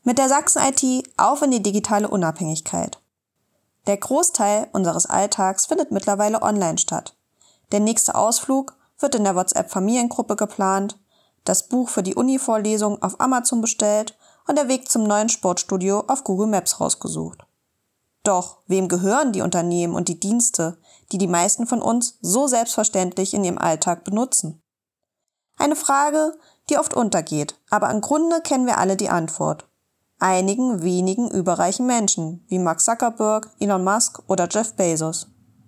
Mit der Sachsen-IT auf in die digitale Unabhängigkeit. Der Großteil unseres Alltags findet mittlerweile online statt. Der nächste Ausflug wird in der WhatsApp-Familiengruppe geplant, das Buch für die Uni-Vorlesung auf Amazon bestellt und der Weg zum neuen Sportstudio auf Google Maps rausgesucht. Doch wem gehören die Unternehmen und die Dienste, die die meisten von uns so selbstverständlich in ihrem Alltag benutzen? Eine Frage, die oft untergeht, aber im Grunde kennen wir alle die Antwort. Einigen wenigen überreichen Menschen wie Mark Zuckerberg, Elon Musk oder Jeff Bezos.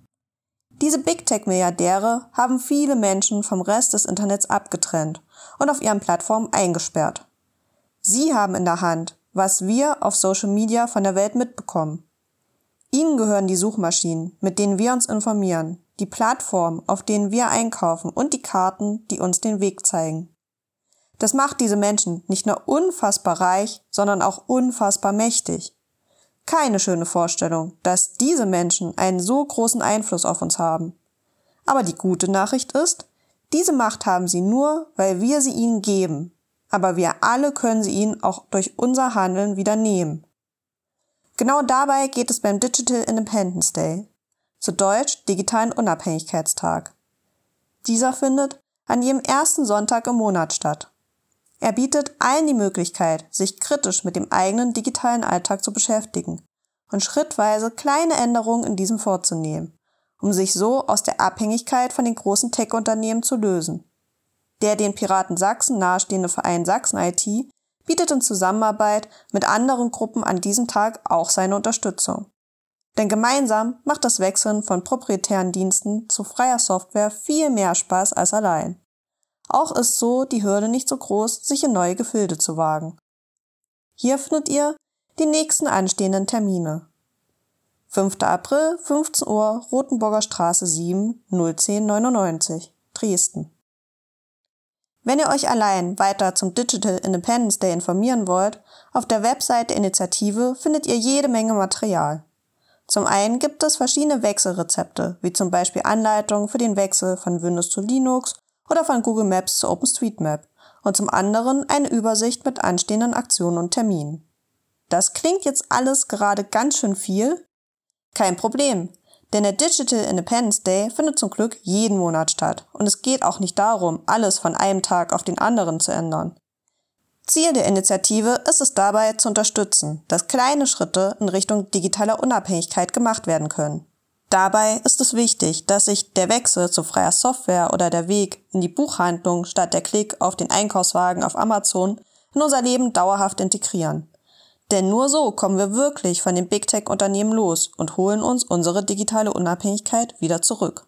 Diese Big-Tech-Milliardäre haben viele Menschen vom Rest des Internets abgetrennt und auf ihren Plattformen eingesperrt. Sie haben in der Hand, was wir auf Social Media von der Welt mitbekommen. Ihnen gehören die Suchmaschinen, mit denen wir uns informieren, die Plattformen, auf denen wir einkaufen und die Karten, die uns den Weg zeigen. Das macht diese Menschen nicht nur unfassbar reich, sondern auch unfassbar mächtig. Keine schöne Vorstellung, dass diese Menschen einen so großen Einfluss auf uns haben. Aber die gute Nachricht ist, diese Macht haben sie nur, weil wir sie ihnen geben. Aber wir alle können sie ihnen auch durch unser Handeln wieder nehmen. Genau dabei geht es beim Digital Independence Day, zu Deutsch Digitalen Unabhängigkeitstag. Dieser findet an jedem ersten Sonntag im Monat statt. Er bietet allen die Möglichkeit, sich kritisch mit dem eigenen digitalen Alltag zu beschäftigen und schrittweise kleine Änderungen in diesem vorzunehmen, um sich so aus der Abhängigkeit von den großen Tech-Unternehmen zu lösen. Der den Piraten Sachsen nahestehende Verein Sachsen-IT bietet in Zusammenarbeit mit anderen Gruppen an diesem Tag auch seine Unterstützung. Denn gemeinsam macht das Wechseln von proprietären Diensten zu freier Software viel mehr Spaß als allein. Auch ist so die Hürde nicht so groß, sich in neue Gefilde zu wagen. Hier findet ihr die nächsten anstehenden Termine. 5. April, 15 Uhr, Rothenburger Straße 7, 01099, Dresden. Wenn ihr euch allein weiter zum Digital Independence Day informieren wollt, auf der Website der Initiative findet ihr jede Menge Material. Zum einen gibt es verschiedene Wechselrezepte, wie zum Beispiel Anleitungen für den Wechsel von Windows zu Linux oder von Google Maps zu OpenStreetMap und zum anderen eine Übersicht mit anstehenden Aktionen und Terminen. Das klingt jetzt alles gerade ganz schön viel? Kein Problem, denn der Digital Independence Day findet zum Glück jeden Monat statt und es geht auch nicht darum, alles von einem Tag auf den anderen zu ändern. Ziel der Initiative ist es dabei zu unterstützen, dass kleine Schritte in Richtung digitaler Unabhängigkeit gemacht werden können. Dabei ist es wichtig, dass sich der Wechsel zu freier Software oder der Weg in die Buchhandlung statt der Klick auf den Einkaufswagen auf Amazon in unser Leben dauerhaft integrieren. Denn nur so kommen wir wirklich von den Big Tech Unternehmen los und holen uns unsere digitale Unabhängigkeit wieder zurück.